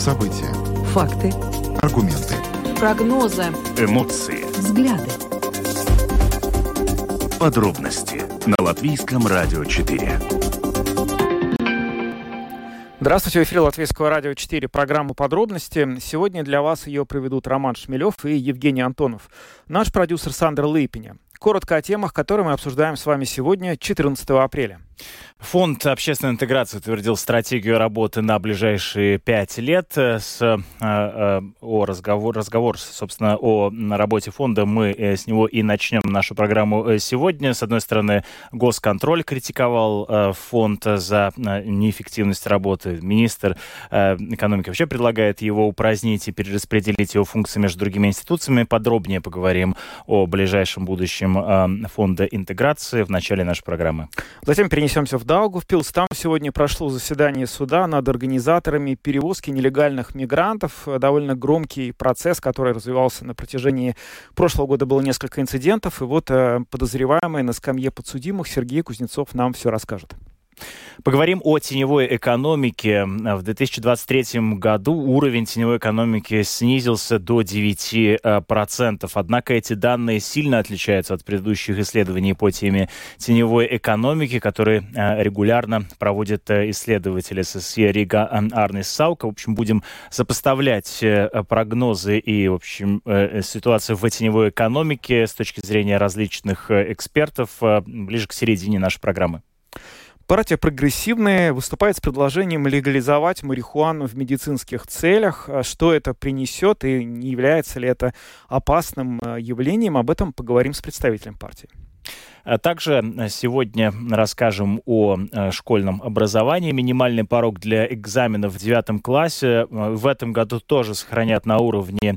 События. Факты. Аргументы. Прогнозы. Эмоции. Взгляды. Подробности на Латвийском радио 4. Здравствуйте, в эфире Латвийского радио 4, программа «Подробности». Сегодня для вас ее проведут Роман Шмелев и Евгений Антонов. Наш продюсер Сандра Лыпиня. Коротко о темах, которые мы обсуждаем с вами сегодня, 14 апреля. Фонд общественной интеграции утвердил стратегию работы на ближайшие 5 лет. Разговор, собственно, о работе фонда мы с него и начнем нашу программу сегодня. С одной стороны, Госконтроль критиковал фонд за неэффективность работы. Министр экономики вообще предлагает его упразднить и перераспределить его функции между другими институциями. Подробнее поговорим о ближайшем будущем фонда интеграции в начале нашей программы. Затем перенесемся в Даугавпилс. Там сегодня прошло заседание суда над организаторами перевозки нелегальных мигрантов. Довольно громкий процесс, который развивался на протяжении прошлого года. Было несколько инцидентов. И вот подозреваемый на скамье подсудимых Сергей Кузнецов нам все расскажет. Поговорим о теневой экономике. В 2023 году уровень теневой экономики снизился до 9%. Однако эти данные сильно отличаются от предыдущих исследований по теме теневой экономики, которые регулярно проводят исследователи СССР Рига Арнис Саука. В общем, будем сопоставлять прогнозы и, в общем, ситуацию в теневой экономике с точки зрения различных экспертов ближе к середине нашей программы. Партия «Прогрессивная» выступает с предложением легализовать марихуану в медицинских целях. Что это принесет и не является ли это опасным явлением? Об этом поговорим с представителем партии. Также сегодня расскажем о школьном образовании. Минимальный порог для экзаменов в 9 классе в этом году тоже сохранят на уровне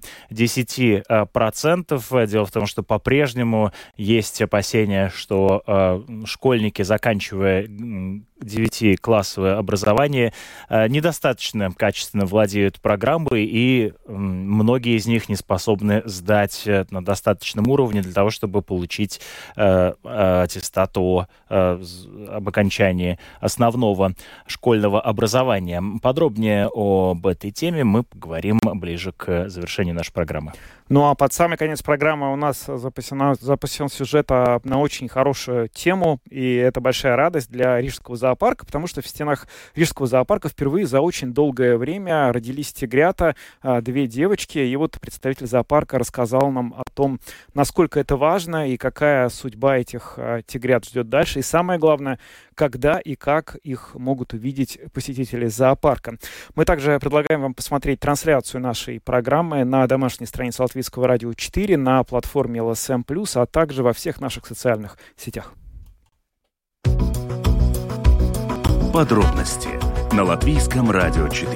10%. Дело в том, что по-прежнему есть опасения, что школьники, заканчивая 9-классовое образование, недостаточно качественно владеют программой, и многие из них не способны сдать на достаточном уровне для того, чтобы получить аттестат об окончании основного школьного образования. Подробнее об этой теме мы поговорим ближе к завершению нашей программы. Ну а под самый конец программы у нас запасен сюжет на очень хорошую тему, и это большая радость для Рижского зоопарка, потому что в стенах Рижского зоопарка впервые за очень долгое время родились тигрята, 2 девочки, и вот представитель зоопарка рассказал нам о том, насколько это важно и какая судьба этих тигрят ждет дальше, и самое главное, когда и как их могут увидеть посетители зоопарка. Мы также предлагаем вам посмотреть трансляцию нашей программы на домашней странице Латвийского радио 4, на платформе LSM+, а также во всех наших социальных сетях. Подробности на Латвийском радио 4.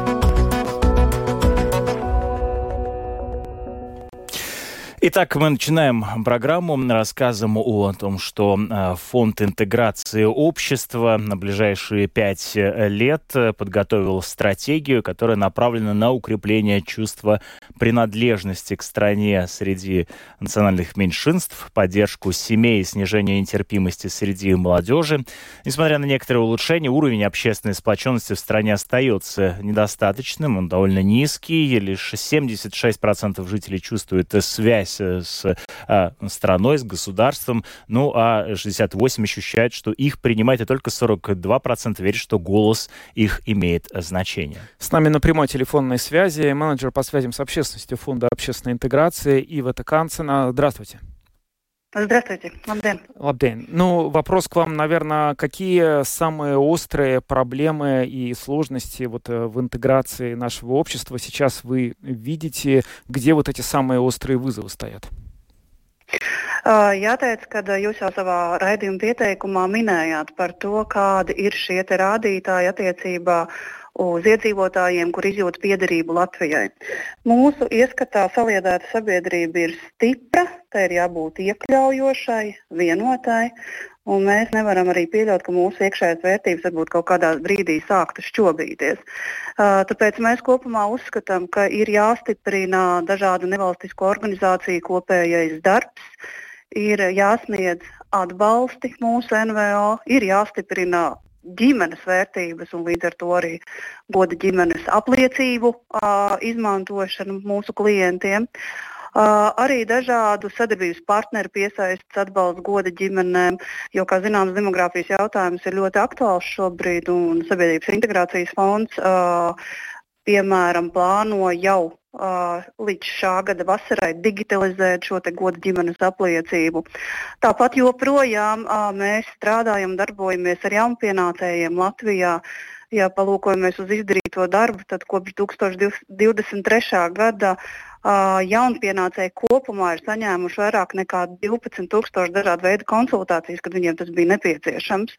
Итак, мы начинаем программу рассказом о том, что Фонд интеграции общества на ближайшие 5 лет подготовил стратегию, которая направлена на укрепление чувства принадлежности к стране среди национальных меньшинств, поддержку семей и снижение нетерпимости среди молодежи. Несмотря на некоторые улучшения, уровень общественной сплоченности в стране остается недостаточным, он довольно низкий, лишь 76% жителей чувствуют связь с страной, с государством, ну а 68% ощущают, что их принимают, и только 42% верят, что голос их имеет значение. С нами на прямой телефонной связи менеджер по связям с общественностью Фонда общественной интеграции Ива Канцена. Здравствуйте. Здравствуйте. Лабден. Лабден. Ну, вопрос к вам, наверное, какие самые острые проблемы и сложности вот в интеграции нашего общества сейчас вы видите, где вот эти самые острые вызовы стоят? Jāteic, ka jūs jau savā raidījuma pieteikumā minējāt par to, kādi ir šie te rādītāji attiecībā uz iedzīvotājiem, kur izjūt piederību Latvijai. Mūsu ieskatā saliedēta sabiedrība ir stipra, tai ir jābūt iekļaujošai, vienotai, un mēs nevaram arī pieļaut, ka mūsu iekšējās vērtības varbūt kaut kādā brīdī sāktu šķobīties. Tāpēc mēs kopumā uzskatām, ka ir jāstiprina dažādu nevalstisko organizāciju kopējais darbs, ir jāsniedz atbalsti mūsu NVO, ir jāstiprina ģimenes vērtības un līdz ar to arī goda ģimenes apliecību izmantošanu mūsu klientiem. Arī dažādu sadarbības partneru piesaistas atbalsts goda ģimenēm, jo, kā zināms, demogrāfijas jautājums ir ļoti aktuāls šobrīd, un Sabiedrības integrācijas fonds, piemēram, plāno jau līdz šā gada vasarai digitalizēt šo te goda ģimenes apliecību. Tāpat joprojām mēs strādājam, darbojamies ar jaunpienācējiem Latvijā. Ja palūkojamies uz izdarīto darbu, tad kopš 2023. gada jaunpienācēji kopumā ir saņēmuši vairāk nekā 12,000 dažādu veidu konsultācijas, kad viņiem tas bija nepieciešams.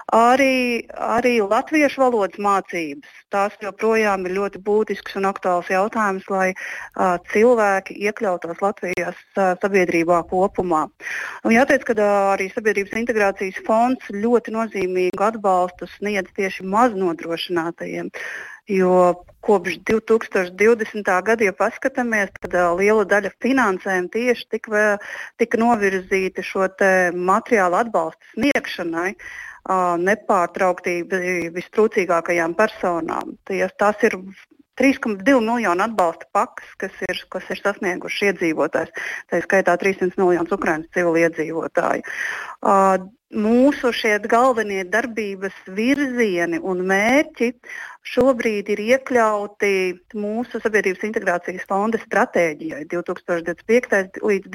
Arī latviešu valodas mācības. Tās joprojām ir ļoti būtisks un aktuāls jautājums, lai cilvēki iekļautos Latvijas sabiedrībā kopumā. Un jāteic, ka arī Sabiedrības integrācijas fonds ļoti nozīmīgu atbalstu sniedz tieši maznodrošinātajiem. Jo kopš 2020. gada, ja paskatāmies, tad liela daļa finansējuma tieši tika novirzīta šo te materiālu atbalstu sniegšanai nepārtraukti vistrūcīgākajām personām. Tās ir 3,2 miljonu atbalsta pakas, kas ir sasnieguši iedzīvotājs, tā skaitā 300 miljonus Ukrainas civili iedzīvotāju. Mūsu šie galvenie darbības virzieni un mērķi šobrīd ir iekļauti mūsu Sabiedrības integrācijas fonda stratēģijai 2025. līdz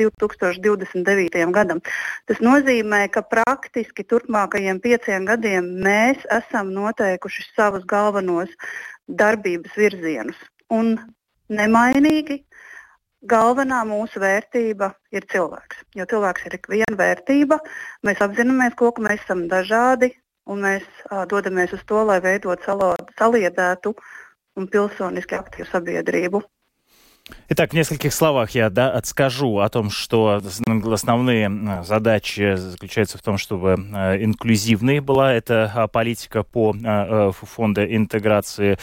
2029. gadam. Tas nozīmē, ka praktiski turpmākajiem 5 gadiem mēs esam noteikuši savus galvenos darbības virzienus. Un nemainīgi galvenā mūsu vērtība ir cilvēks. Jo cilvēks ir ikviena vērtība, mēs apzināmies, ka mēs esam dažādi un mēs dodamies uz to, lai veidot saliedētu un pilsoniski aktīvu sabiedrību. Итак, в нескольких словах я отскажу о том, что основные задачи заключаются в том, чтобы инклюзивной была эта политика по фонду интеграции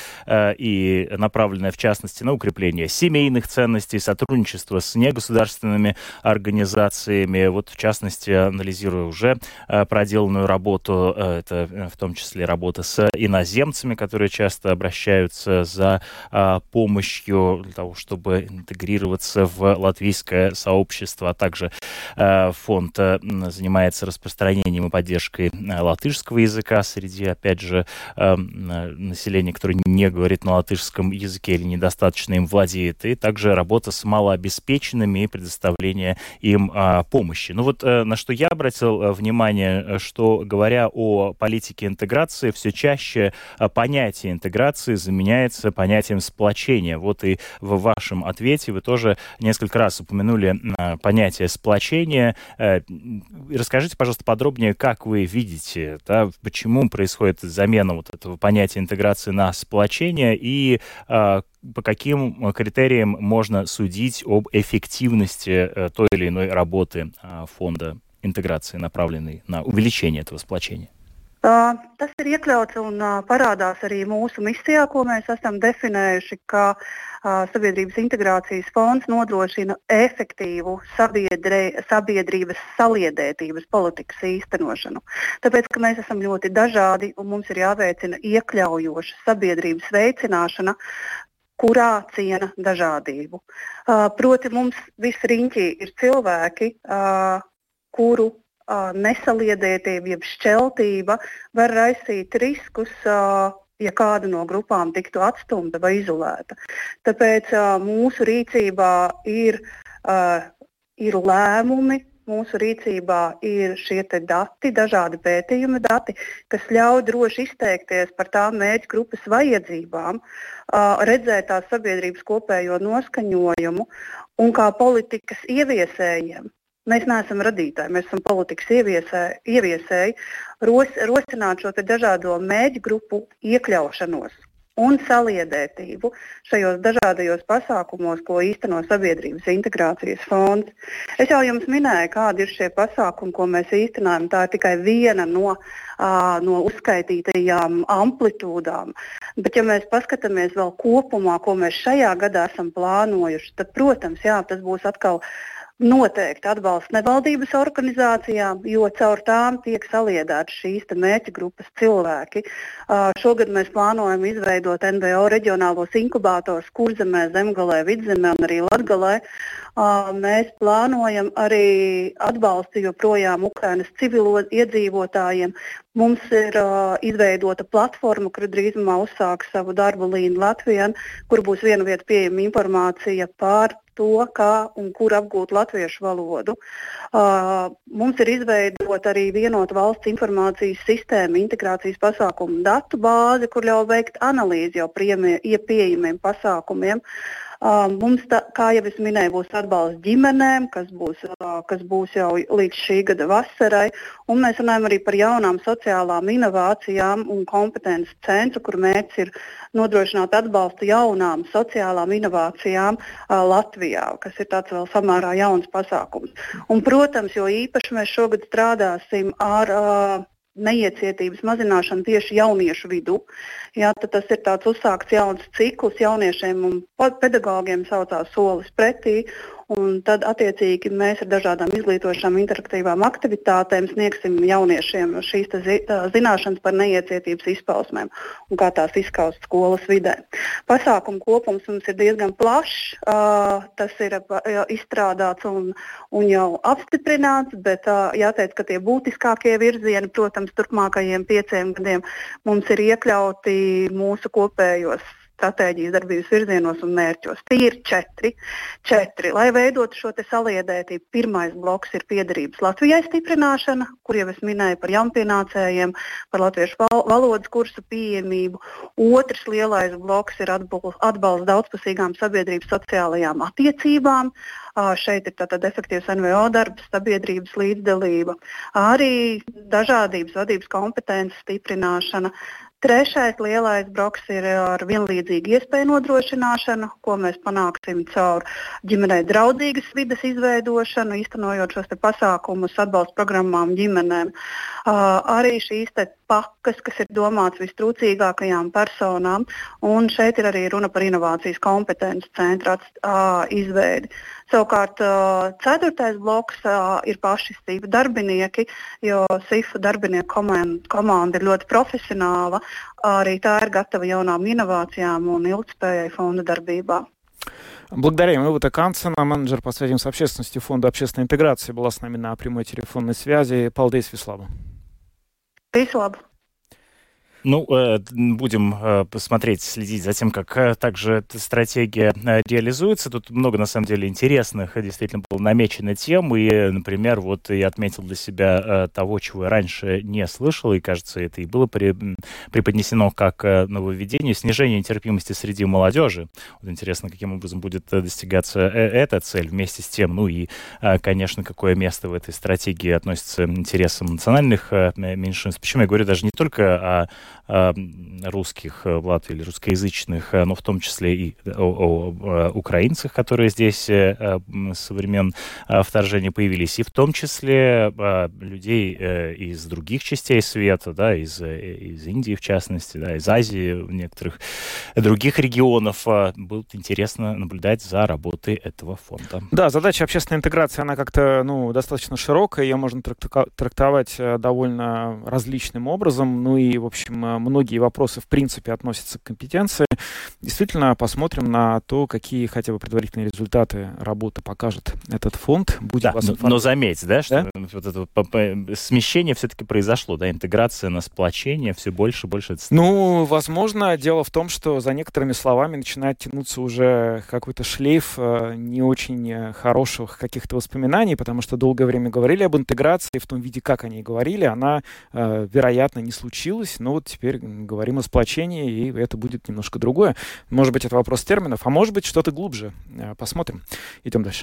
и направленная, в частности, на укрепление семейных ценностей, сотрудничество с негосударственными организациями. Вот, в частности, анализируя уже проделанную работу, это в том числе работа с иноземцами, которые часто обращаются за помощью для того, чтобы интегрироваться в латвийское сообщество, а также фонд занимается распространением и поддержкой латышского языка среди, опять же, населения, которое не говорит на латышском языке или недостаточно им владеет, и также работа с малообеспеченными и предоставление им помощи. Ну вот на что я обратил внимание, что говоря о политике интеграции, все чаще понятие интеграции заменяется понятием сплочения. Вот и в вашем ответе вы тоже несколько раз упомянули понятие сплочения. Расскажите, пожалуйста, подробнее, как вы видите, почему происходит замена вот этого понятия интеграции на сплочение и по каким критериям можно судить об эффективности той или иной работы фонда интеграции, направленной на увеличение этого сплочения? Tas ir iekļauts un parādās arī mūsu misijā, ko mēs esam definējuši, ka Sabiedrības integrācijas fonds nodrošina efektīvu sabiedrības saliedētības politikas īstenošanu. Tāpēc, ka mēs esam ļoti dažādi un mums ir jāveicina iekļaujoša sabiedrības veicināšana, kurā ciena dažādību. Proti mums visi riņķī ir cilvēki, kuru nesaliedētība, jeb šķeltība var raisīt riskus, ja kāda no grupām tiktu atstumta vai izolēta. Tāpēc mūsu rīcībā ir lēmumi, mūsu rīcībā ir šie te dati, dažādi pētījuma dati, kas ļauj droši izteikties par tām mērķu grupas vajadzībām, redzēt tās sabiedrības kopējo noskaņojumu un kā politikas ieviesējiem. Mēs neesam radītāji, mēs esam politikas ieviesēji, rosināt šo te dažādo mērķu grupu iekļaušanos un saliedētību šajos dažādajos pasākumos, ko īsteno Sabiedrības integrācijas fonds. Es jau jums minēju, kādi ir šie pasākumi, ko mēs īstenojam. Tā ir tikai viena no uzskaitītajām amplitūdām. Bet ja mēs paskatāmies vēl kopumā, ko mēs šajā gadā esam plānojuši, tad, protams, jā, tas būs atkal Noteikti atbalsts nevaldības organizācijām, jo caur tām tiek saliedētas šīs mērķa grupas cilvēki. Šogad mēs plānojam izveidot NVO reģionālos inkubatorus Kurzemē, Zemgalē, Vidzemē un arī Latgalē. Mēs plānojam arī atbalstu joprojām Ukrainas civilo iedzīvotājiem. Mums ir izveidota platforma, kur drīzumā uzsāks savu darbu Lean Latvian, kur būs viena vieta pieejama informācija par to, kā un kur apgūt latviešu valodu. Mums ir izveidota arī vienota valsts informācijas sistēma, integrācijas pasākumu datu bāze, kur ļauj veikt analīzi jau pieejamiem pasākumiem. Mums, kā jau es minēju, būs atbalsts ģimenēm, kas būs jau līdz šī gada vasarai. Un mēs runājam arī par jaunām sociālām inovācijām un kompetences centru, kur mērķis ir nodrošināt atbalstu jaunām sociālām inovācijām Latvijā, kas ir tāds vēl samērā jauns pasākums. Un, protams, jo īpaši mēs šogad strādāsim ar neiecietības mazināšanu tieši jauniešu vidū. Jā, tas ir tāds uzsākts jauns cikls jauniešiem un pedagogiem saucās Solis pretī. Un tad, attiecīgi, mēs ar dažādām izglītošām interaktīvām aktivitātēm sniegsim jauniešiem šīs zināšanas par neiecietības izpausmēm un kā tās izskaust skolas vidē. Pasākumu kopums mums ir diezgan plašs. Tas ir izstrādāts un jau apstiprināts, bet jāteic, ka tie būtiskākie virzieni, protams, turpmākajiem 5 gadiem mums ir iekļauti mūsu kopējos stratēģijas darbības virzienos un mērķos. Tie ir 4. Lai veidotu šo saliedētību, pirmais bloks ir piederības Latvijai stiprināšana, kur jau es minēju par jaunpienācējiem, par latviešu valodas kursu pieejamību. Otrs lielais bloks ir atbalsts daudzpusīgām sabiedrības sociālajām attiecībām. Šeit ir tātad efektīvs NVO darbs, sabiedrības līdzdalība, arī dažādības vadības kompetences stiprināšana. Trešais lielais bloks ir ar vienlīdzīgu iespēju nodrošināšanu, ko mēs panāksim caur ģimenei draudzīgas vides izveidošanu, īstenojot šos pasākumus atbalsta programmām ģimenēm. Arī šīs pakas, kas ir domāts vistrūcīgākajām personām, un šeit ir arī runa par inovācijas kompetences centra izveidi. Savukārt 4. bloks ir paši SIF darbinieki, jo SIF darbinieku komanda ir ļoti profesionāla. Arī tā ir gatava jaunām inovācijām un ilgtspējai fonda дarbībā. Благодарим Ивета Кансена, менеджер по связям с общественностью Фонда общественной интеграции, была с нами на прямой телефонной связи. Paldies, Вислава. Visu labu! Ну, будем посмотреть, следить за тем, как также эта стратегия реализуется. Тут много, на самом деле, интересных действительно было намечено тем. И, например, вот я отметил для себя того, чего я раньше не слышал, и, кажется, это и было преподнесено как нововведение, снижение нетерпимости среди молодежи. Вот интересно, каким образом будет достигаться эта цель вместе с тем. Ну и, конечно, какое место в этой стратегии относится к интересам национальных меньшинств. Почему я говорю даже не только о русских в Латвии или русскоязычных, но в том числе и о украинцах, которые здесь со времен вторжения появились, и в том числе людей из других частей света, да, из Индии в частности, да, из Азии, некоторых других регионов. Было интересно наблюдать за работой этого фонда. Да, задача общественной интеграции, она как-то достаточно широкая, ее можно трактовать довольно различным образом, ну и, в общем, многие вопросы в принципе относятся к компетенции. Действительно, посмотрим на то, какие хотя бы предварительные результаты работы покажет этот фонд. Да, но заметь, да, что вот это смещение все-таки произошло, да, интеграция на сплочение все больше и больше. Ну, возможно, дело в том, что за некоторыми словами начинает тянуться уже какой-то шлейф не очень хороших каких-то воспоминаний, потому что долгое время говорили об интеграции в том виде, как они говорили, она, вероятно, не случилась, но вот теперь говорим о сплочении, и это будет немножко другое. Может быть, это вопрос терминов, а может быть, что-то глубже. Посмотрим. Идем дальше.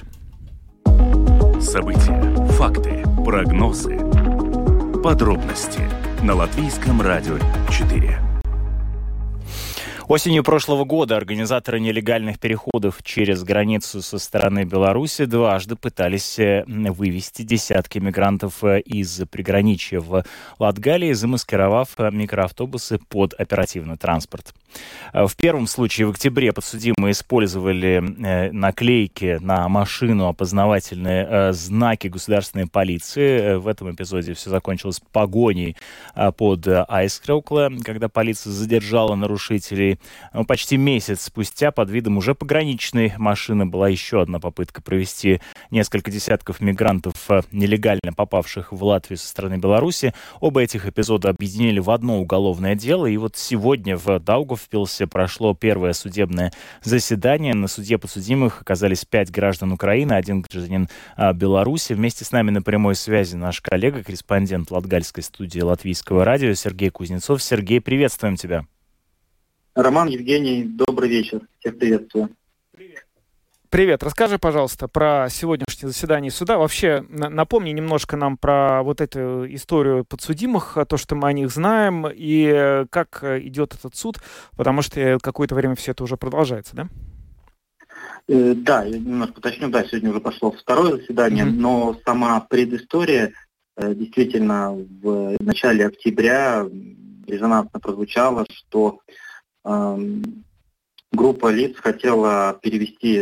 События, факты, прогнозы, подробности на Латвийском радио 4. Осенью прошлого года организаторы нелегальных переходов через границу со стороны Беларуси дважды пытались вывести десятки мигрантов из приграничья в Латгалии, замаскировав микроавтобусы под оперативный транспорт. В первом случае в октябре подсудимые использовали наклейки на машину, опознавательные знаки государственной полиции. В этом эпизоде все закончилось погоней под Айскраукле, когда полиция задержала нарушителей. Почти месяц спустя под видом уже пограничной машины была еще одна попытка провести несколько десятков мигрантов, нелегально попавших в Латвию со стороны Беларуси. Оба этих эпизода объединили в одно уголовное дело. И вот сегодня в Даугавпилсе прошло первое судебное заседание. На суде подсудимых оказались 5 граждан Украины, 1 гражданин Беларуси. Вместе с нами на прямой связи наш коллега, корреспондент Латгальской студии Латвийского радио Сергей Кузнецов. Сергей, приветствуем тебя. Роман, Евгений, добрый вечер. Всех приветствую. Привет. Расскажи, пожалуйста, про сегодняшнее заседание суда. Вообще, напомни немножко нам про вот эту историю подсудимых, то, что мы о них знаем, и как идет этот суд, потому что какое-то время все это уже продолжается, да? Да, я немножко уточню. Да, сегодня уже пошло второе заседание, но сама предыстория действительно в начале октября резонансно прозвучала, что группа лиц хотела перевести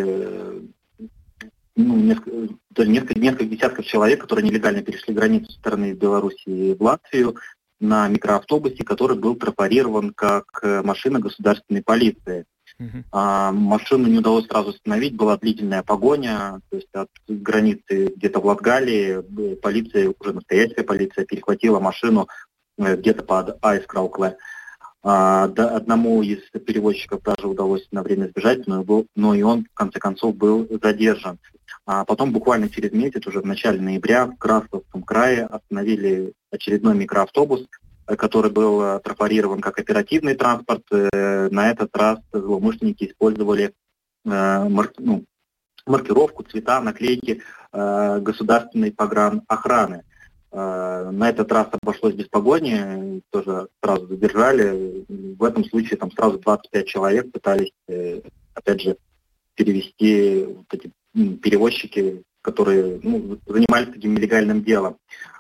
несколько десятков человек, которые нелегально перешли границу со стороны Белоруссии в Латвию, на микроавтобусе, который был трафарирован как машина государственной полиции. Машину не удалось сразу остановить, была длительная погоня, то есть от границы где-то в Латгалии полиция, уже настоящая полиция, перехватила машину где-то под Айскраукле. Одному из перевозчиков даже удалось на время сбежать, но и он, в конце концов, был задержан. А потом, буквально через месяц, уже в начале ноября, в Красловском крае остановили очередной микроавтобус, который был трафарирован как оперативный транспорт. На этот раз злоумышленники использовали маркировку, цвета, наклейки государственной погранохраны. На этот раз обошлось без погони, тоже сразу задержали. В этом случае там сразу 25 человек пытались, опять же, перевести вот эти перевозчики, которые занимались таким нелегальным делом.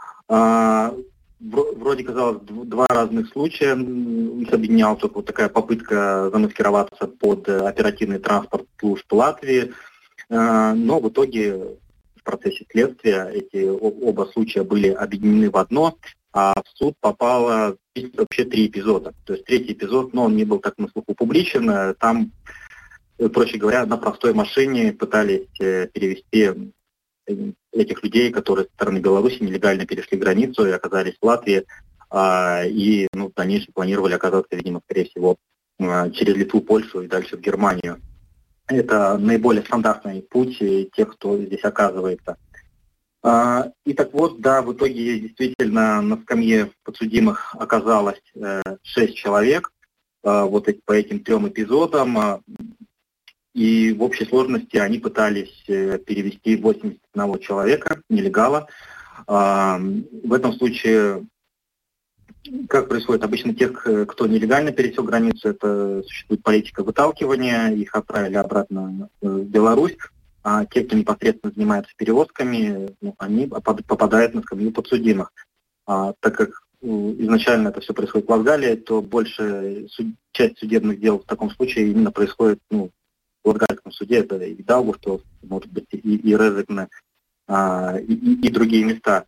Вроде, казалось, два разных случая. Их объединяла только вот такая попытка замаскироваться под оперативный транспорт служб Латвии. Но в итоге в процессе следствия эти оба случая были объединены в одно, а в суд попало вообще 3 эпизода. То есть третий эпизод, но он не был так на слуху публичен. Там, проще говоря, на простой машине пытались перевести этих людей, которые со стороны Беларуси нелегально перешли границу и оказались в Латвии, и в дальнейшем планировали оказаться, видимо, скорее всего, через Литву, Польшу и дальше в Германию. Это наиболее стандартный путь тех, кто здесь оказывается. И так вот, да, в итоге действительно на скамье подсудимых оказалось 6 человек, вот по этим 3 эпизодам. И в общей сложности они пытались перевести 81 человека, нелегала. В этом случае, как происходит обычно тех, кто нелегально пересек границу, это существует политика выталкивания, их отправили обратно в Беларусь, а те, кто непосредственно занимается перевозками, они попадают на скамью подсудимых. Так как изначально это все происходит в Латгалии, то большая часть судебных дел в таком случае именно происходит в Латгальском суде, это и Даугавпилс, может быть, и Резекне, и другие места.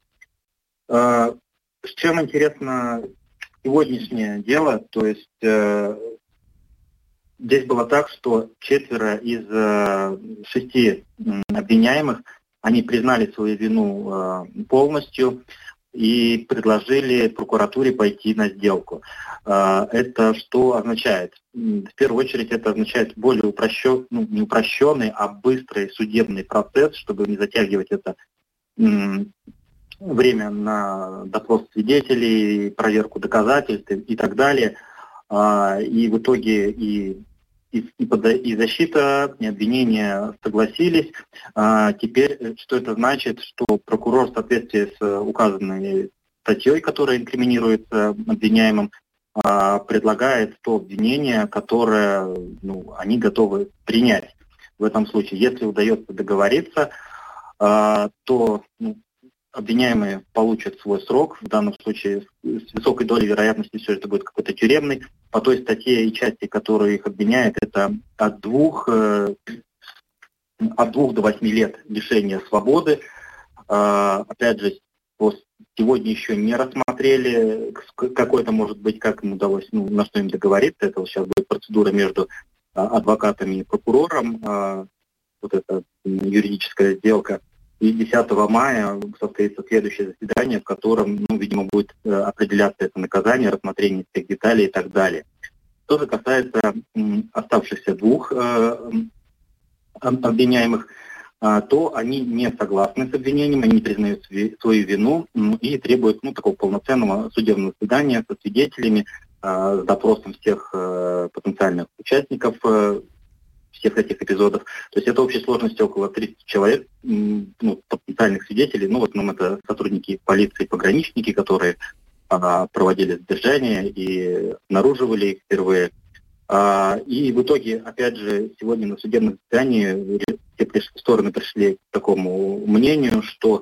С чем интересно сегодняшнее дело, то есть здесь было так, что 4 из 6 обвиняемых, они признали свою вину полностью и предложили прокуратуре пойти на сделку. Это что означает? В первую очередь это означает более не упрощенный, а быстрый судебный процесс, чтобы не затягивать это время на допрос свидетелей, проверку доказательств и так далее. И в итоге и защита, и обвинение согласились. Теперь, что это значит? Что прокурор в соответствии с указанной статьей, которая инкриминируется обвиняемым, предлагает то обвинение, которое они готовы принять в этом случае. Если удается договориться, то обвиняемые получат свой срок, в данном случае с высокой долей вероятности все это будет какой-то тюремный. По той статье и части, которая их обвиняет, это от 2 до 8 лет лишения свободы. Опять же, сегодня еще не рассмотрели, какой это может быть, как им удалось, на что им договориться. Это сейчас будет процедура между адвокатами и прокурором, вот эта юридическая сделка. И 10 мая состоится следующее заседание, в котором, видимо, будет определяться это наказание, рассмотрение всех деталей и так далее. Что же касается оставшихся 2 обвиняемых, то они не согласны с обвинением, они признают свою вину и требуют такого полноценного судебного заседания со свидетелями, с допросом всех потенциальных участников всех этих эпизодов. То есть это общей сложностью около 30 человек, потенциальных свидетелей. Нам это сотрудники полиции, пограничники, которые проводили задержания и обнаруживали их впервые. И в итоге, опять же, сегодня на судебном заседании все стороны пришли к такому мнению, что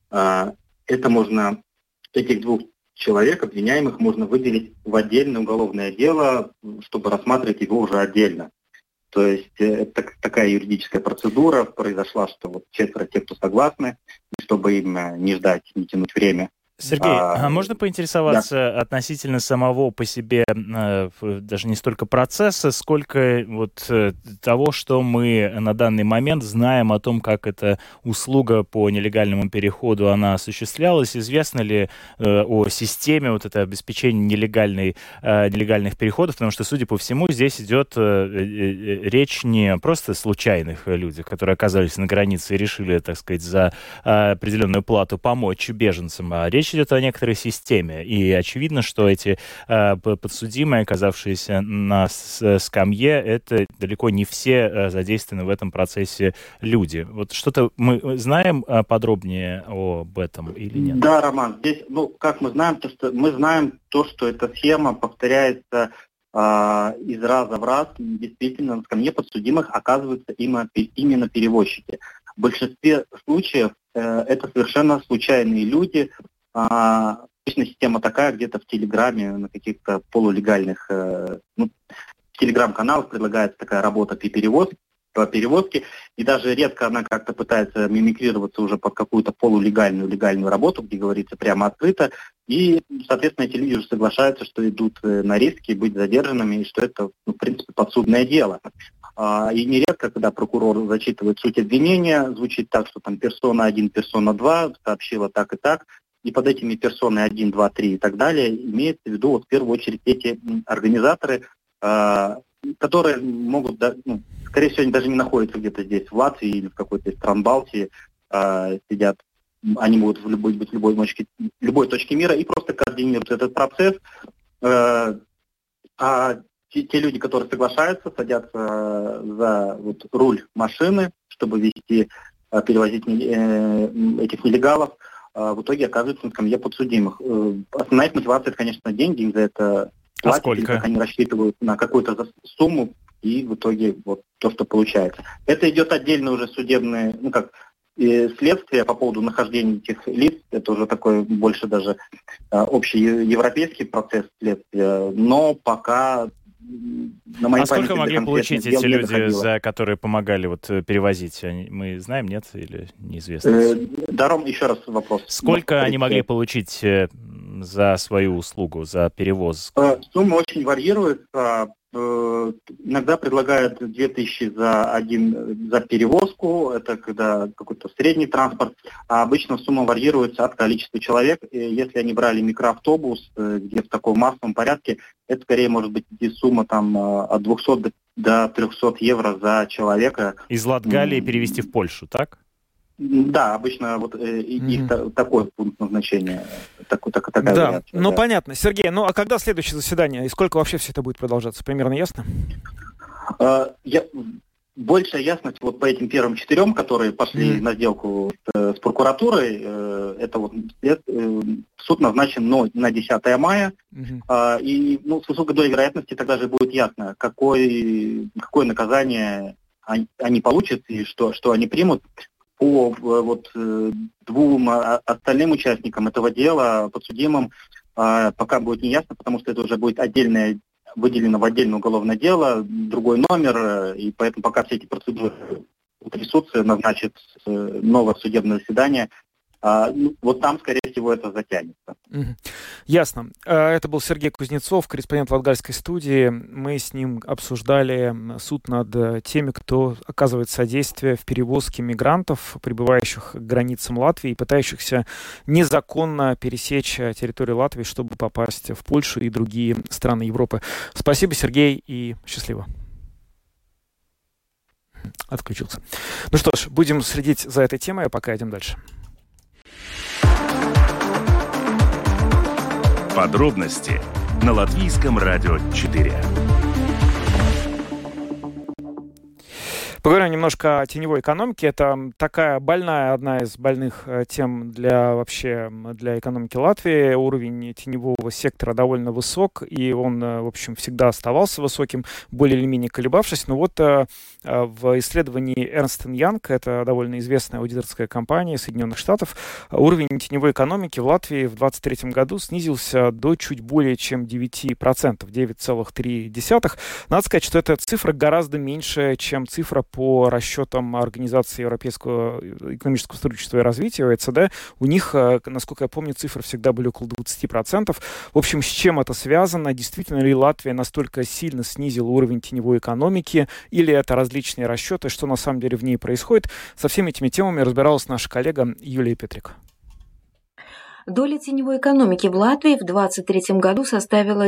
этих 2 человек, обвиняемых, можно выделить в отдельное уголовное дело, чтобы рассматривать его уже отдельно. То есть это такая юридическая процедура произошла, что 4 тех, кто согласны, чтобы им не ждать, не тянуть время. Сергей, можно поинтересоваться относительно самого по себе, даже не столько процесса, сколько того, что мы на данный момент знаем о том, как эта услуга по нелегальному переходу она осуществлялась? Известно ли о системе это обеспечения нелегальных переходов? Потому что, судя по всему, здесь идет речь не просто о случайных людях, которые оказались на границе и решили, так сказать, за определенную плату помочь беженцам, а речь идет о некоторой системе. И очевидно, что эти подсудимые, оказавшиеся на скамье, это далеко не все задействованы в этом процессе люди. Что-то мы знаем подробнее об этом или нет? Да, Роман, здесь, как мы знаем, мы знаем то, что эта схема повторяется из раза в раз. Действительно, на скамье подсудимых оказываются именно перевозчики. В большинстве случаев это совершенно случайные люди. Обычно система такая, где-то в Телеграме, на каких-то полулегальных Телеграм-каналах предлагается такая работа по перевозке, и даже редко она как-то пытается мимикрироваться уже под какую-то легальную работу, где говорится прямо открыто, и, соответственно, эти люди уже соглашаются, что идут на риски быть задержанными, и что это, в принципе, подсудное дело. И нередко, когда прокурор зачитывает суть обвинения, звучит так, что там персона 1, персона 2 сообщила так и так, и под этими персоны 1, 2, 3 и так далее имеется в виду в первую очередь эти организаторы, которые могут, скорее всего, они даже не находятся где-то здесь, в Латвии или в какой-то из стран Балтии, сидят, они могут быть в любой точке мира и просто координируют этот процесс. А те люди, которые соглашаются, садятся за руль машины, чтобы перевозить этих нелегалов, в итоге оказываются на скамье подсудимых. Основная их мотивация, это, конечно, деньги, им за это платят, или как они рассчитывают на какую-то сумму, и в итоге то, что получается. Это идет отдельно уже судебное, следствие по поводу нахождения этих лиц, это уже такой больше даже общий европейский процесс следствия, но пока... сколько могли получить эти люди, за которые помогали перевозить? Мы знаем, нет? Или неизвестно? Даром, еще раз вопрос. Сколько они могли получить за свою услугу, за перевоз? Сумма очень варьируется. Иногда предлагают 2000 за перевозку, это когда какой-то средний транспорт, а обычно сумма варьируется от количества человек. И если они брали микроавтобус, где в таком массовом порядке, это скорее может быть сумма от 200 до 300 евро за человека. Из Латгалии перевести в Польшу, так? Да, обычно их такой пункт назначения. Такая да, понятно. Сергей, а когда следующее заседание? И сколько вообще все это будет продолжаться? Примерно ясно? большая ясность вот по этим первым 4, которые пошли на сделку с прокуратурой. Суд назначен на 10 мая. И с высокой долей вероятности тогда же будет ясно, какое наказание они получат и что они примут. По 2 остальным участникам этого дела, подсудимым, пока будет неясно, потому что это уже будет выделено в отдельное уголовное дело, другой номер, и поэтому пока все эти процедуры утрясутся, назначит новое судебное заседание. Вот там, скорее всего, это затянется. Ясно. Это был Сергей Кузнецов, корреспондент Латгальской студии. Мы с ним обсуждали суд над теми, кто оказывает содействие в перевозке мигрантов, прибывающих к границам Латвии и пытающихся незаконно пересечь территорию Латвии, чтобы попасть в Польшу и другие страны Европы. Спасибо, Сергей, и счастливо. Отключился. Ну что ж, будем следить за этой темой, а пока идем дальше. Подробности на Латвийском радио 4. Поговорим немножко о теневой экономике. Это такая одна из больных тем для экономики Латвии. Уровень теневого сектора довольно высок, и он, в общем, всегда оставался высоким, более или менее колебавшись. Но вот в исследовании Ernst & Young, это довольно известная аудиторская компания Соединенных Штатов, уровень теневой экономики в Латвии в 2023 году снизился до чуть более чем 9%, 9,3%. Надо сказать, что эта цифра гораздо меньше, чем цифра по расчетам Организации Европейского экономического сотрудничества и развития, ОЕЦД. У них, насколько я помню, цифры всегда были около 20%. В общем, с чем это связано? Действительно ли Латвия настолько сильно снизила уровень теневой экономики? Или это различные расчеты? Что на самом деле в ней происходит? Со всеми этими темами разбиралась наша коллега Юлия Петрик. Доля теневой экономики в Латвии в 2023 году составила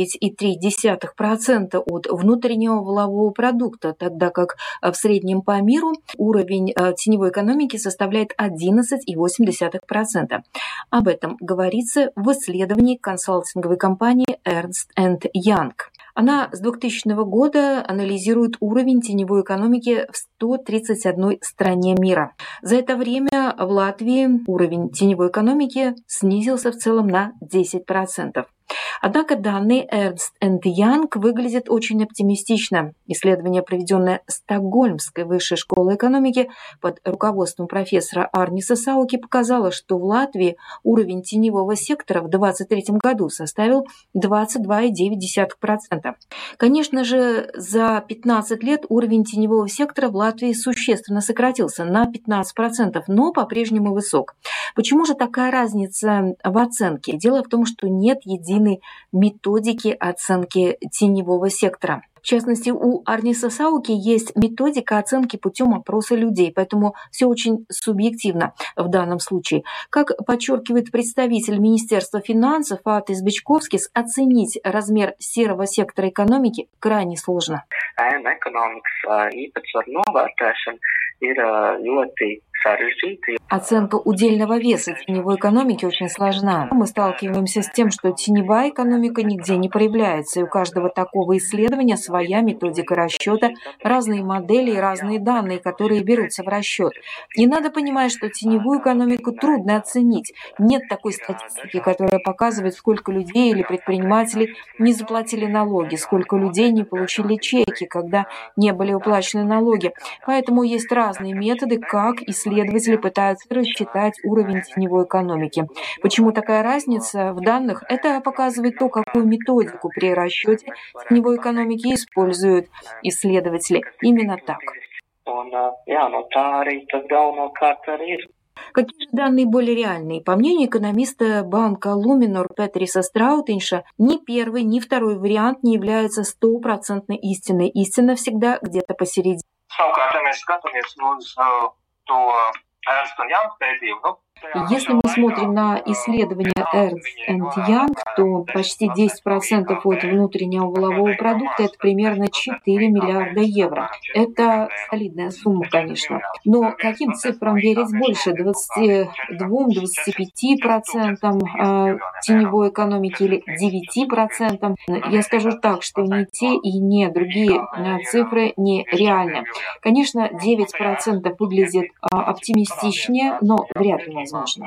9,3% от внутреннего валового продукта, тогда как в среднем по миру уровень теневой экономики составляет 11,8%. Об этом говорится в исследовании консалтинговой компании Ernst & Young. Она с 2000 года анализирует уровень теневой экономики в 131 стране мира. За это время в Латвии уровень теневой экономики снизился в целом на 10%. Однако данные Ernst & Young выглядят очень оптимистично. Исследование, проведенное Стокгольмской высшей школой экономики под руководством профессора Арниса Сауки, показало, что в Латвии уровень теневого сектора в 2023 году составил 22,9%. Конечно же, за 15 лет уровень теневого сектора в Латвии существенно сократился на 15%, но по-прежнему высок. Почему же такая разница в оценке? Дело в том, что нет единой методики оценки теневого сектора. В частности, у Арниса Сауки есть методика оценки путем опроса людей, поэтому все очень субъективно в данном случае. Как подчеркивает представитель Министерства финансов Атис Бичковскис, оценить размер серого сектора экономики крайне сложно. Оценка удельного веса теневой экономики очень сложна. Мы сталкиваемся с тем, что теневая экономика нигде не проявляется, и у каждого такого исследования своя методика расчета, разные модели и разные данные, которые берутся в расчет. И надо понимать, что теневую экономику трудно оценить. Нет такой статистики, которая показывает, сколько людей или предпринимателей не заплатили налоги, сколько людей не получили чеки, когда не были уплачены налоги. Поэтому есть разные методы, как исследователи пытаются рассчитать уровень теневой экономики. Почему такая разница в данных? Это показывает то, какую методику при расчете теневой экономики используют исследователи. Именно так. Какие данные более реальные? По мнению экономиста банка Luminor Петриса Страутинша, ни первый, ни второй вариант не являются 100% истиной. Истина всегда где-то посередине. Если мы смотрим на исследования Ernst & Young, то почти 10% от внутреннего валового продукта – это примерно 4 миллиарда евро. Это солидная сумма, конечно. Но каким цифрам верить больше? 22-25% теневой экономики или 9%? Я скажу так, что ни те и ни другие цифры нереальны. Конечно, 9% выглядит оптимистичнее, но вряд ли возможно.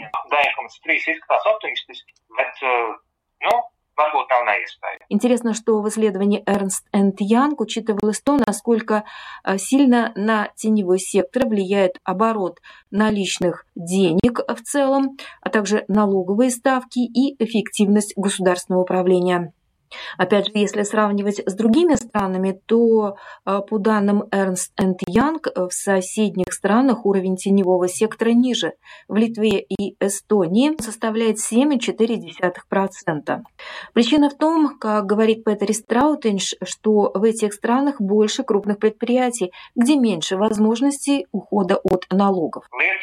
Интересно, что в исследовании Ernst & Young учитывалось то, насколько сильно на теневой сектор влияет оборот наличных денег в целом, а также налоговые ставки и эффективность государственного управления. Опять же, если сравнивать с другими странами, то по данным Ernst & Young в соседних странах уровень теневого сектора ниже. В Литве и Эстонии составляет 7,4%. Причина в том, как говорит Петер Страутинш, что в этих странах больше крупных предприятий, где меньше возможностей ухода от налогов.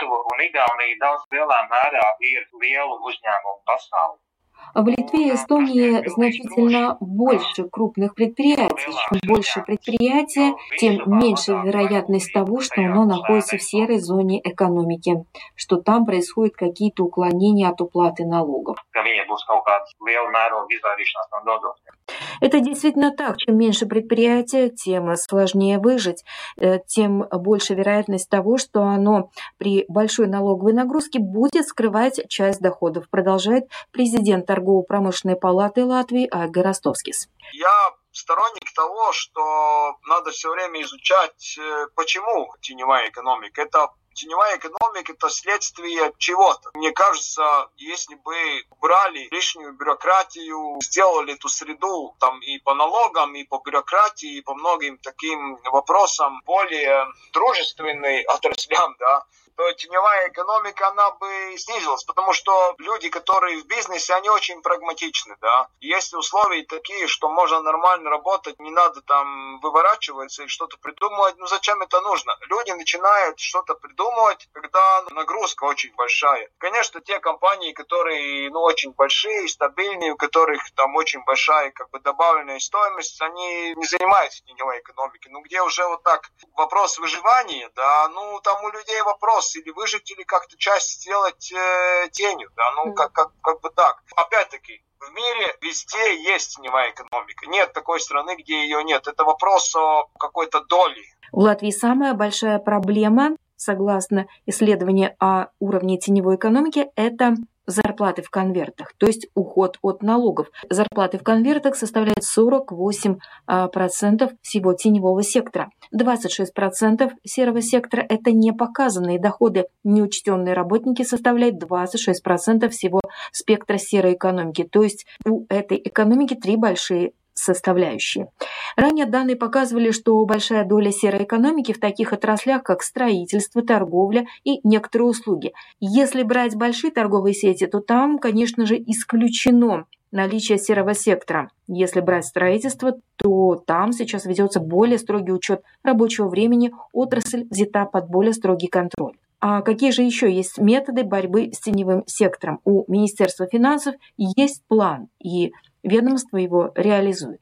В Литве и Эстонии значительно больше крупных предприятий. Чем больше предприятия, тем меньше вероятность того, что оно находится в серой зоне экономики, что там происходят какие-то уклонения от уплаты налогов. Это действительно так. Чем меньше предприятия, тем сложнее выжить, тем больше вероятность того, что оно при большой налоговой нагрузке будет скрывать часть доходов, продолжает президент Торгово-промышленной палаты Латвии Айгар Ростовскис. Я сторонник того, что надо все время изучать, почему теневая экономика. Теневая экономика – это следствие чего-то. Мне кажется, если бы убрали лишнюю бюрократию, сделали эту среду там и по налогам, и по бюрократии, и по многим таким вопросам более дружественной отраслям, да, то теневая экономика, она бы снизилась, потому что люди, которые в бизнесе, они очень прагматичны, да. Если условия такие, что можно нормально работать, не надо там выворачиваться и что-то придумывать, зачем это нужно? Люди начинают что-то придумывать, когда нагрузка очень большая. Конечно, те компании, которые, очень большие, стабильные, у которых там очень большая, добавленная стоимость, они не занимаются теневой экономикой. Где уже вот так вопрос выживания, да, там у людей вопрос, или выжить, или как-то часть сделать тенью, да, как бы так. Опять-таки, в мире везде есть теневая экономика. Нет такой страны, где ее нет. Это вопрос о какой-то доле. В Латвии самая большая проблема, согласно исследованию о уровне теневой экономики, это зарплаты в конвертах, то есть уход от налогов. Зарплаты в конвертах составляют 48% всего теневого сектора. 26% серого сектора – это непоказанные доходы. Неучтенные работники составляют 26% всего спектра серой экономики. То есть у этой экономики три большие составляющие. Ранее данные показывали, что большая доля серой экономики в таких отраслях, как строительство, торговля и некоторые услуги. Если брать большие торговые сети, то там, конечно же, исключено наличие серого сектора. Если брать строительство, то там сейчас ведется более строгий учет рабочего времени, отрасль взята под более строгий контроль. А какие же еще есть методы борьбы с теневым сектором? У Министерства финансов есть план, и ведомство его реализует.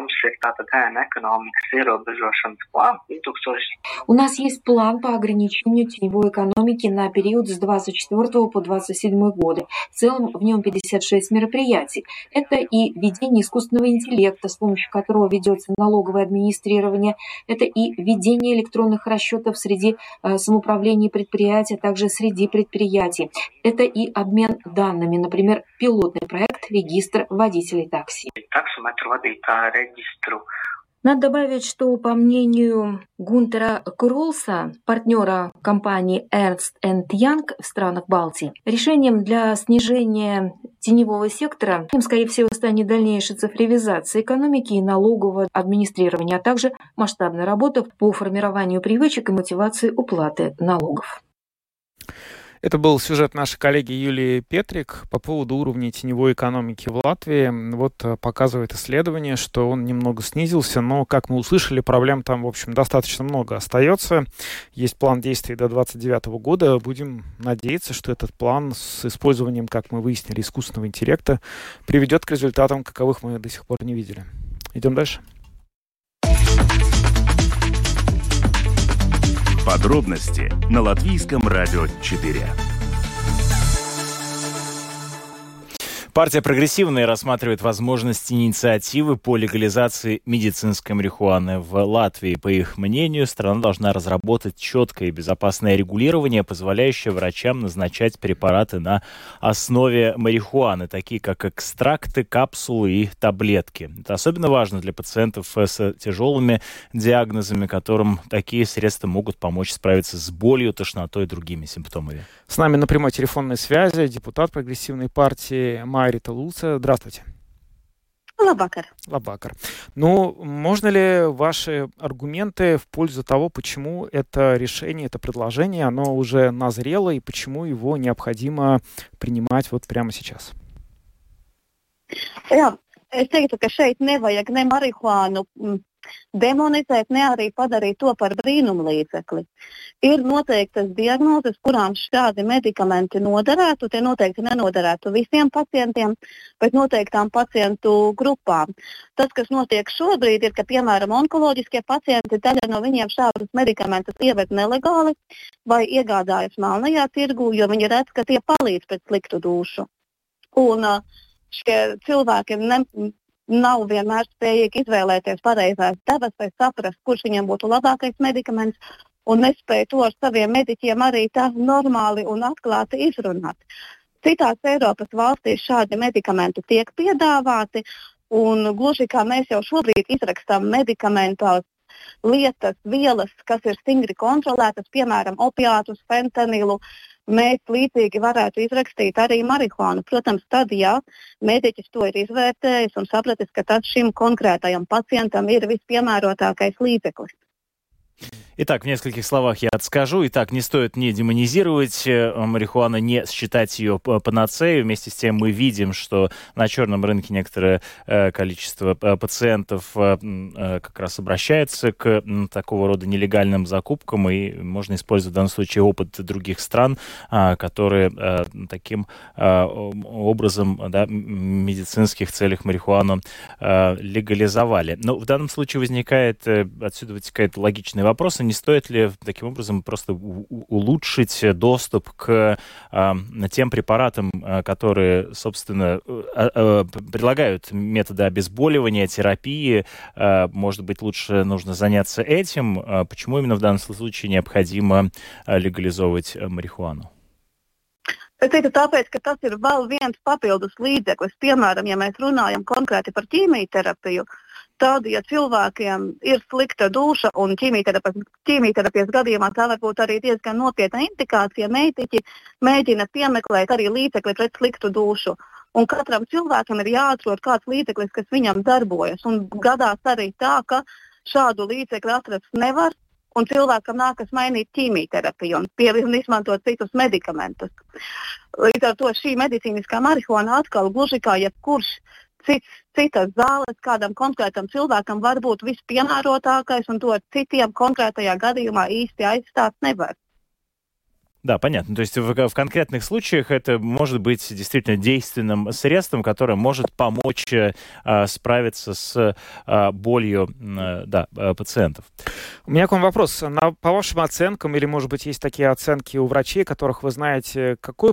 У нас есть план по ограничению теневой экономики на период с 24 по 27 годы. В целом в нем 56 мероприятий. Это и введение искусственного интеллекта, с помощью которого ведется налоговое администрирование. Это и введение электронных расчетов среди самоуправления предприятий, а также среди предприятий. Это и обмен данными, например, пилотный проект «Регистр водителей такси». Надо добавить, что по мнению Гунтера Кролса, партнера компании Ernst & Young в странах Балтии, решением для снижения теневого сектора им, скорее всего, станет дальнейшая цифровизация экономики и налогового администрирования, а также масштабная работа по формированию привычек и мотивации уплаты налогов. Это был сюжет нашей коллеги Юлии Петрик по поводу уровня теневой экономики в Латвии. Вот показывает исследование, что он немного снизился, но, как мы услышали, проблем там, в общем, достаточно много остается. Есть план действий до 2029 года. Будем надеяться, что этот план с использованием, как мы выяснили, искусственного интеллекта приведет к результатам, каковых мы до сих пор не видели. Идем дальше. Подробности на Латвийском радио 4. Партия «Прогрессивная» рассматривает возможность инициативы по легализации медицинской марихуаны в Латвии. По их мнению, страна должна разработать четкое и безопасное регулирование, позволяющее врачам назначать препараты на основе марихуаны, такие как экстракты, капсулы и таблетки. Это особенно важно для пациентов с тяжелыми диагнозами, которым такие средства могут помочь справиться с болью, тошнотой и другими симптомами. С нами на прямой телефонной связи депутат прогрессивной партии Майрита Луца. Здравствуйте. Лабакар. Лабакар. Ну, можно ли ваши аргументы в пользу того, почему это решение, это предложение, оно уже назрело и почему его необходимо принимать вот прямо сейчас? Jā, es teiktu, ka šeit nevajag ne marihuānu demonizēt, ne arī padarīt to par brīnumlīdzekli. Ir noteiktas diagnozes, kurām šādi medikamenti noderētu. Tie noteikti nenoderētu visiem pacientiem, bet noteiktām pacientu grupām. Tas, kas notiek šobrīd, ir, ka, piemēram, onkoloģiskie pacienti, daļa no viņiem šādus medikamentus ieved nelegāli vai iegādājas melnajā tirgū, jo viņi redz, ka tie palīdz pēc sliktu dušu. Un šie cilvēki nav vienmēr spējīgi izvēlēties pareizās devas vai saprast, kurš viņam būtu labākais medikaments, un nespēja to ar saviem mediķiem arī tā normāli un atklāti izrunāt. Citās Eiropas valstīs šādi medikamenti tiek piedāvāti, un gluži kā mēs jau šobrīd izrakstām medikamentos lietas, vielas, kas ir stingri kontrolētas, piemēram, opiātus, fentanilu, mēs līdzīgi varētu izrakstīt arī marihuānu. Protams, tad, ja mediķis to ir izvērtējis un sapratis, ka tas šim konkrētajam pacientam ir vispiemērotākais līdzeklis. Итак, в нескольких словах я отскажу. Итак, не стоит не демонизировать марихуану, не считать ее панацеей. Вместе с тем мы видим, что на черном рынке некоторое количество пациентов как раз обращается к такого рода нелегальным закупкам, и можно использовать в данном случае опыт других стран, которые таким образом, да, в медицинских целях марихуану легализовали. Но в данном случае отсюда вытекает логичный вопрос, не стоит ли таким образом просто улучшить доступ к тем препаратам, которые, собственно, предлагают методы обезболивания, терапии. Может быть, лучше нужно заняться этим. Почему именно в данном случае необходимо легализовывать марихуану? Es teiktu tāpēc, ka tas ir vēl viens papildus līdzeklis. Piemēram, ja mēs runājam konkrēti par ķīmijterapiju, tad, ja cilvēkiem ir slikta duša un ķīmijterapijas gadījumā tā var būt arī diezgan nopietna indikācija, mediķi mēģina piemeklēt arī līdzekli pret sliktu dušu. Un katram cilvēkam ir jāatrod kāds līdzeklis, kas viņam darbojas. Un gadās arī tā, ka šādu līdzekli atrast nevar, un cilvēkam nākas mainīt ķīmijterapiju un izmantot citus medikamentus. Līdz ar to šī medicīniskā marihuana atkal gluži kā jebkurš citas zāles kādam konkrētam cilvēkam var būt vispiemērotākais, un to ar citiem konkrētajā gadījumā īsti aizstāt nevar. Да, понятно. То есть в конкретных случаях это может быть действительно действенным средством, которое может помочь справиться с болью пациентов. У меня к вам вопрос. По вашим оценкам, или, может быть, есть такие оценки у врачей, которых вы знаете,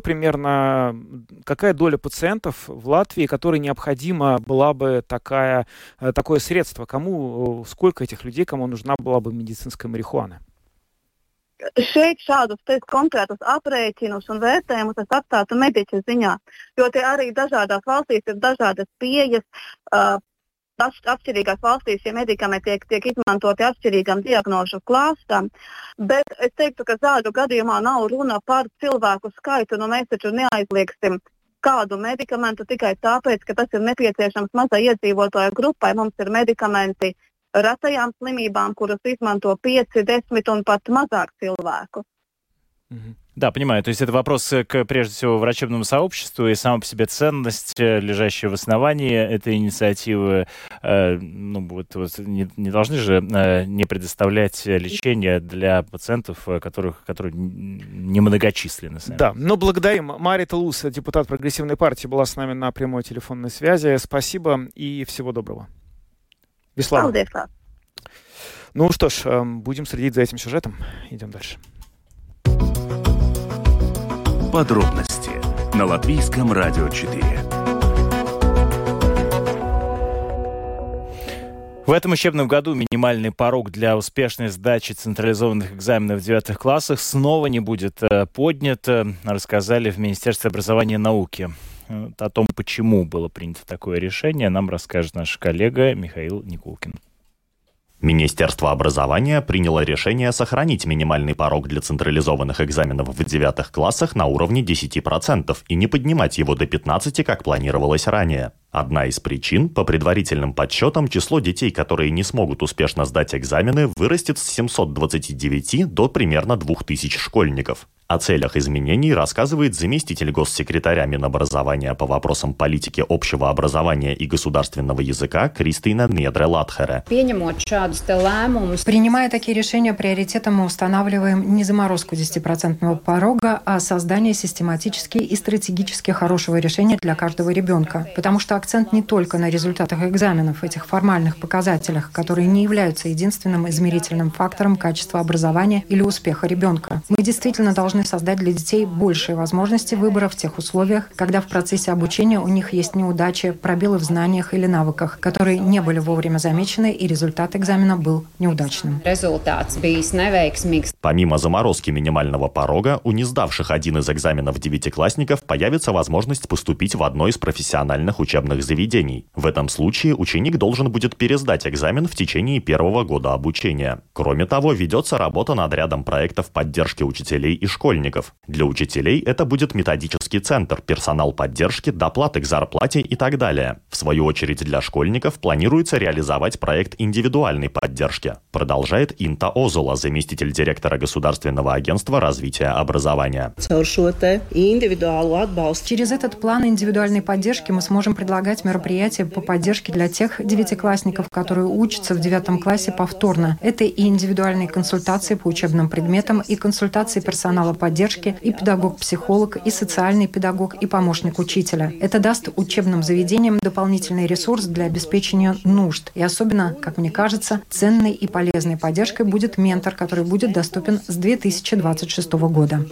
какая доля пациентов в Латвии, которой необходима была бы такое средство? Сколько этих людей, кому нужна была бы медицинская марихуана? Šeit šādus konkrētus aprēķinus un vērtējumus es atstātu mediķa ziņā, jo te arī dažādās valstīs ir dažādas pieejas. Atšķirīgās valstīs šie medikamenti tiek izmantoti atšķirīgam diagnožu klāstam, bet es teiktu, ka zāļu gadījumā nav runa par cilvēku skaitu, nu mēs taču neaizliegsim kādu medikamentu tikai tāpēc, ka tas ir nepieciešams mazai iedzīvotāju grupai. Mums ir medikamenti retajām slimībām, kuras izmanto 5, 10 un pat mazāk cilvēku. Да, понимаю. То есть это вопрос прежде всего, врачебному сообществу, и сама по себе ценность, лежащая в основании этой инициативы. Не должны же не предоставлять лечение для пациентов, которые немногочисленны. Да, но благодарим. Марита Лус, депутат Прогрессивной партии, была с нами на прямой телефонной связи. Спасибо и всего доброго. Вислава. Ну что ж, будем следить за этим сюжетом. Идем дальше. Подробности на Латвийском радио 4. В этом учебном году минимальный порог для успешной сдачи централизованных экзаменов в 9 классах снова не будет поднят, рассказали в Министерстве образования и науки. О том, почему было принято такое решение, нам расскажет наш коллега Михаил Никулкин. Министерство образования приняло решение сохранить минимальный порог для централизованных экзаменов в 9 классах на уровне 10% и не поднимать его до 15%, как планировалось ранее. Одна из причин, по предварительным подсчетам, число детей, которые не смогут успешно сдать экзамены, вырастет с 729 до примерно 2000 школьников. О целях изменений рассказывает заместитель госсекретаря Минобразования по вопросам политики общего образования и государственного языка Кристина Недре-Латхере. Принимая такие решения, приоритетом мы устанавливаем не заморозку 10% порога, а создание систематически и стратегически хорошего решения для каждого ребенка. Потому что акцент не только на результатах экзаменов, этих формальных показателях, которые не являются единственным измерительным фактором качества образования или успеха ребенка. Мы действительно должны создать для детей большие возможности выбора в тех условиях, когда в процессе обучения у них есть неудачи, пробелы в знаниях или навыках, которые не были вовремя замечены, и результат экзамена был неудачным. Помимо заморозки минимального порога, у не сдавших один из экзаменов девятиклассников появится возможность поступить в одно из профессиональных учебных заведений. В этом случае ученик должен будет пересдать экзамен в течение первого года обучения. Кроме того, ведется работа над рядом проектов поддержки учителей и школьников. Для учителей это будет методический центр, персонал поддержки, доплаты к зарплате и так далее. В свою очередь для школьников планируется реализовать проект индивидуальной поддержки. Продолжает Инта Озула, заместитель директора Государственного агентства развития образования. Через этот план индивидуальной поддержки мы сможем предлагать мероприятия по поддержке для тех девятиклассников, которые учатся в 9 классе повторно. Это и индивидуальные консультации по учебным предметам, и консультации персонала поддержки, и педагог-психолог, и социальный педагог, и помощник учителя. Это даст учебным заведениям дополнительный ресурс для обеспечения нужд. И особенно, как мне кажется, ценной и полезной поддержкой будет ментор, который будет доступен с 2026 года.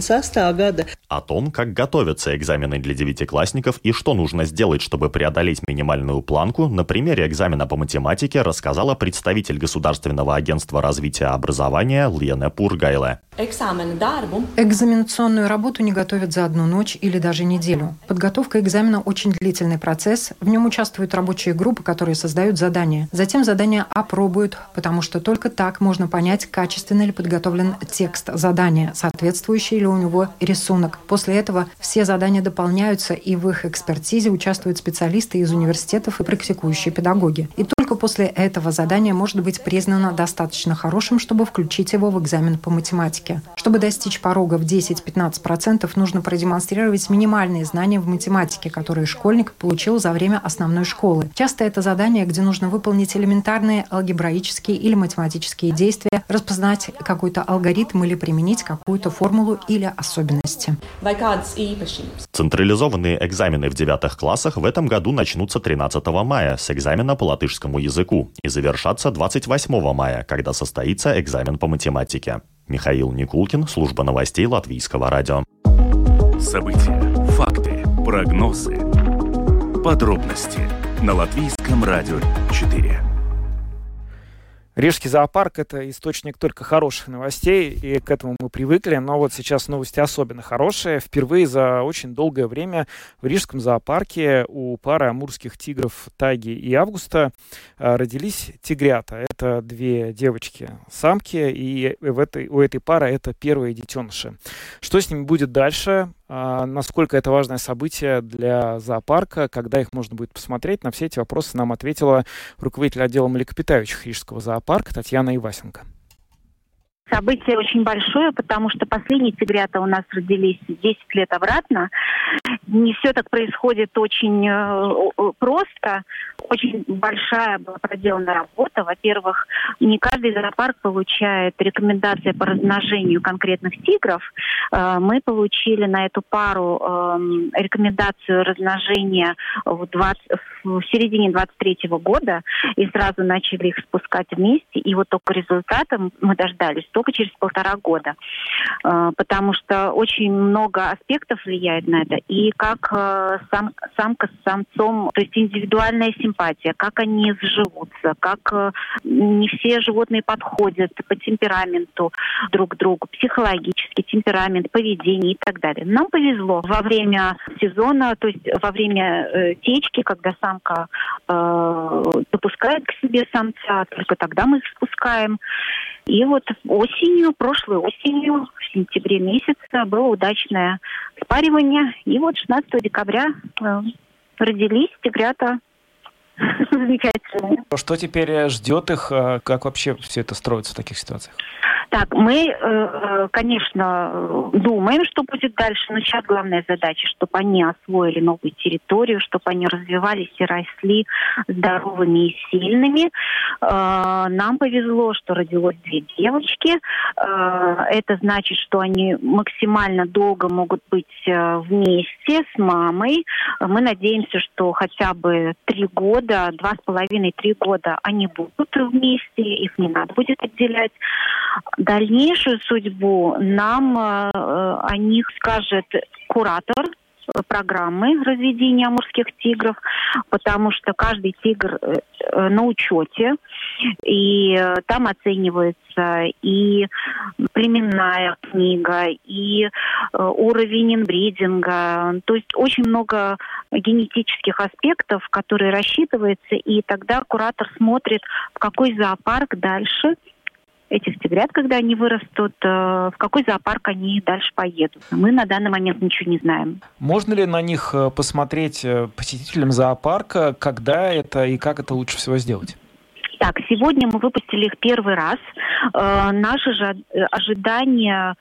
О том, как готовятся экзамены для девятиклассников и что нужно сделать, чтобы преодолеть минимальную планку, на примере экзамена по математике рассказала представитель Государственного агентства развития образования Лена Пургайле. Экзаменационную работу не готовят за одну ночь или даже неделю. Подготовка экзамена очень длительный процесс. В нем участвуют рабочие группы, которые создают задания. Затем задания опробуют, потому что только так можно понять, качественно ли подготовлен текст задания, соответствующий ли у него рисунок. После этого все задания дополняются, и в их экспертизе участвуют специалисты из университетов и практикующие педагоги. И только после этого задание может быть признано достаточно хорошим, чтобы включить его в экзамен по математике. Чтобы достичь порога в 10-15%, нужно продемонстрировать минимальные знания в математике, которые школьник получил за время основной школы. Часто это задание, где нужно выполнить элементарные алгебраические или математические действия, распознать какой-то алгоритм или применить какую-то формулу или особенности. Централизованные экзамены в 9 классах в этом году начнутся 13 мая с экзамена по латышскому языку и завершатся 28 мая, когда состоится экзамен по математике. Михаил Никулкин, служба новостей Латвийского радио. События, факты, прогнозы, подробности на Латвийском радио 4. Рижский зоопарк – это источник только хороших новостей, и к этому мы привыкли. Но вот сейчас новости особенно хорошие. Впервые за очень долгое время в Рижском зоопарке у пары амурских тигров Таги и Августа родились тигрята. Это 2 девочки-самки, и у этой пары это первые детеныши. Что с ними будет дальше? Насколько это важное событие для зоопарка, когда их можно будет посмотреть? На все эти вопросы нам ответила руководитель отдела млекопитающих Рижского зоопарка Татьяна Ивасенко. событие очень большое, потому что последние тигрята у нас родились 10 лет обратно. Не все так происходит очень просто. Очень большая была проделана работа. Во-первых, не каждый зоопарк получает рекомендации по размножению конкретных тигров. Мы получили на эту пару рекомендацию размножения в середине 23-го года и сразу начали их спускать вместе. И вот только результатом мы дождались только через 1,5 года. Потому что очень много аспектов влияет на это. И как самка с самцом, то есть индивидуальная симпатия, как они сживутся, как не все животные подходят по темпераменту друг к другу, психологический темперамент, поведение и так далее. Нам повезло во время сезона, то есть во время течки, когда самка допускает к себе самца, только тогда мы их спускаем. И вот прошлой осенью, в сентябре месяце, было удачное спаривание. И вот 16 декабря родились тигрята замечательные. Что теперь ждет их? Как вообще все это строится в таких ситуациях? Так, мы, конечно, думаем, что будет дальше, но сейчас главная задача, чтобы они освоили новую территорию, чтобы они развивались и росли здоровыми и сильными. Нам повезло, что родилось 2 девочки. Это значит, что они максимально долго могут быть вместе с мамой. Мы надеемся, что хотя бы 3 года, 2,5-3 года они будут вместе, их не надо будет отделять. Дальнейшую судьбу нам о них скажет куратор программы разведения амурских тигров, потому что каждый тигр на учете, и там оценивается и племенная книга, и уровень инбридинга, то есть очень много генетических аспектов, которые рассчитываются, и тогда куратор смотрит, в какой зоопарк дальше этих тигрят, когда они вырастут, в какой зоопарк они дальше поедут. Мы на данный момент ничего не знаем. Можно ли на них посмотреть посетителям зоопарка, когда это и как это лучше всего сделать? Так, сегодня мы выпустили их первый раз. Наши же ожидания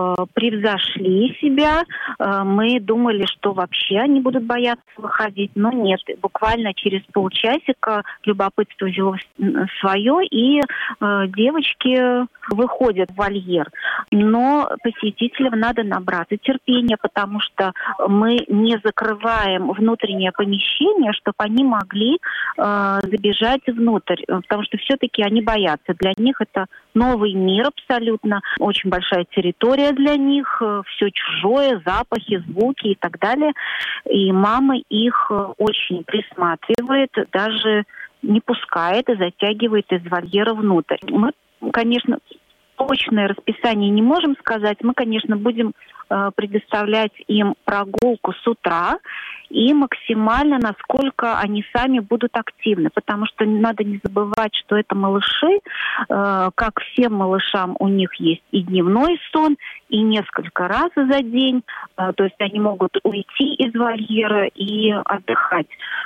превзошли себя. Мы думали, что вообще они будут бояться выходить, но нет. Буквально через полчасика любопытство взяло свое, и девочки выходят в вольер. Но посетителям надо набраться терпения, потому что мы не закрываем внутреннее помещение, чтобы они могли забежать внутрь, потому что все-таки они боятся. Для них это новый мир абсолютно, очень большая территория для них, все чужое, запахи, звуки и так далее. И мама их очень присматривает, даже не пускает и затягивает из вольера внутрь. Мы, конечно, точное расписание не можем сказать. Мы, конечно, будем предоставлять им прогулку с утра и максимально, насколько они сами будут активны. Потому что надо не забывать, что это малыши. Как всем малышам, у них есть и дневной сон, и несколько раз за день. То есть они могут уйти из вольера и отдыхать.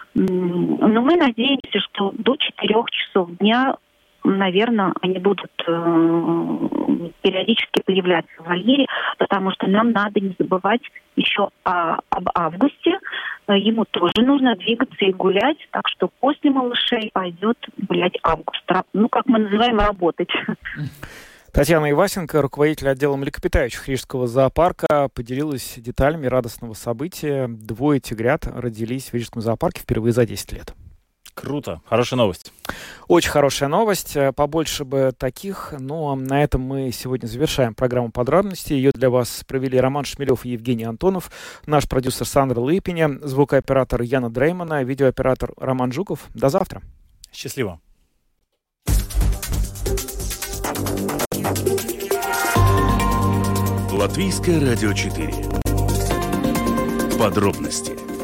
Но мы надеемся, что до 4 часов дня, наверное, они будут периодически появляться в вольере, потому что нам надо не забывать еще об августе. Ему тоже нужно двигаться и гулять, так что после малышей пойдет гулять август. Ну, как мы называем, работать. Татьяна Ивасенко, руководитель отдела млекопитающих Рижского зоопарка, поделилась деталями радостного события. 2 тигрят родились в Рижском зоопарке впервые за 10 лет. Круто. Хорошая новость. Очень хорошая новость. Побольше бы таких. Ну, а на этом мы сегодня завершаем программу подробностей. Ее для вас провели Роман Шмелев и Евгений Антонов, наш продюсер Сандра Лыпиня, звукооператор Яна Дреймана, видеооператор Роман Жуков. До завтра. Счастливо. Латвийское радио 4. Подробности